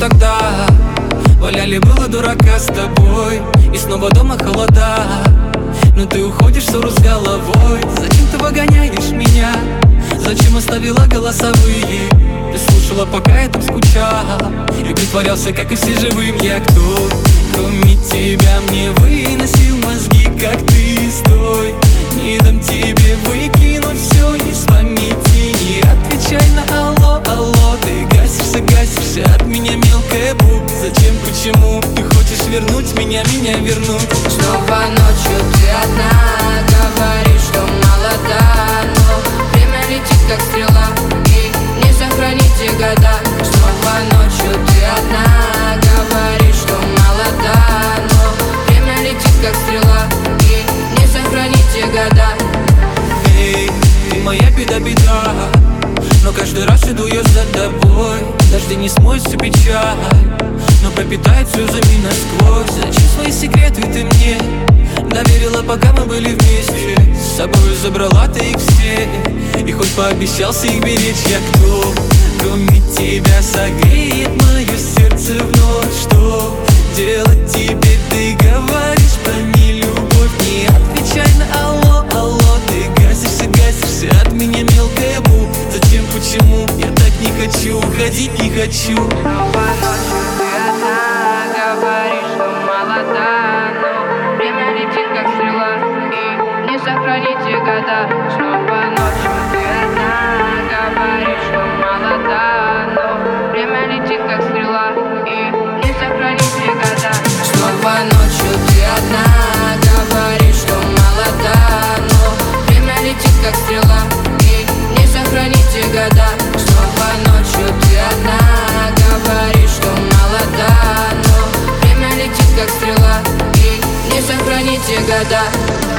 тогда валяли было дурака с тобой, и снова дома холода. Но ты уходишь ссору с головой. Зачем ты выгоняешь меня? Зачем оставила голосовые? Ты слушала, пока я там скучал, и притворялся, как и все живым. Я кто? Кроме тебя мне выносил мозги, как ты. Стой, не дам тебе выкинуть все из памяти. Не отвечай на алло, алло. Ты гасишься от меня, мелкая буб. Зачем, почему ты хочешь вернуть меня вернуть? Снова ночью ты одна, говоришь, что молода, но время летит, как стрела, и не сохранить те года. Снова ночью ты одна, говоришь, что молода, но время летит, как стрела, и не сохранить те года. Эй, ты моя беда, но каждый раз иду я за тобой. Дожди не смоют всю печаль, но пропитает слезами насквозь. Зачем свои секреты ты мне доверила, пока мы были вместе? С собой забрала ты их все, и хоть пообещался их беречь. Я кто? Кроме тебя согреет мое сердце вновь. Что делать теперь? Ты говоришь про нелюбовь. Не отвечай на алло, алло. Ты гасишься от меня, мелкая бу. Зачем, почему? Я так не хочу, уходить не хочу. Снова ночью ты одна, говоришь, что молода, но время летит, как стрела, и не сохранить те года. Снова ночью ты одна, говоришь, что молода, но время летит, как стрела, и не сохранить те года. Снова ночью ты одна, говоришь, что молода, но время летит, как стрела, и не сохранить те года. Снова ночью ты одна, говоришь, что молода, но время летит, как стрела, и не сохранить те года.